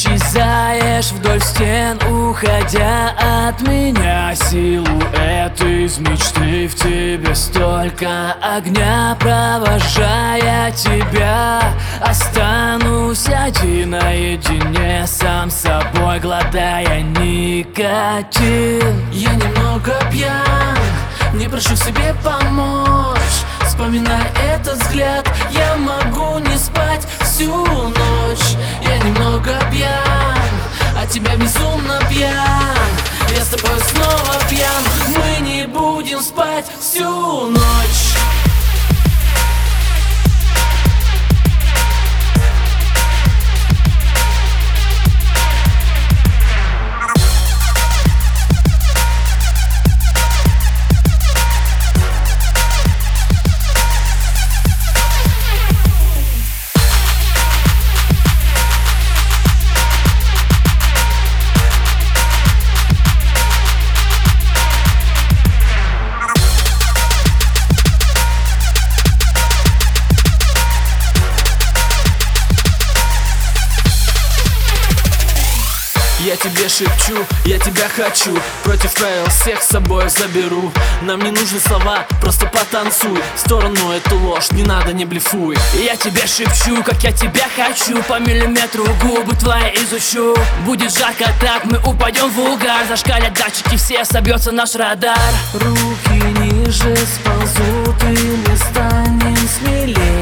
исчезаешь вдоль стен, уходя от меня. Силуэт из мечты, в тебе столько огня. Провожая тебя, останусь один наедине, сам с собой, глотая никотин. Я немного пьян, не прошу себе помочь. Вспоминая этот взгляд, я могу не спать всю ночь. Я немного пьян, а тебя безумно пьян. Я с тобой снова пьян, мы не будем спать всю ночь. Я тебе шепчу, я тебя хочу. Против правил всех с собой заберу. Нам не нужны слова, просто потанцуй. В сторону эту ложь, не надо, не блефуй. Я тебе шепчу, как я тебя хочу. По миллиметру губы твои изучу. Будет жарко так, мы упадем в угар. Зашкалят датчики, все собьется наш радар. Руки ниже сползут, и мы станем смелее.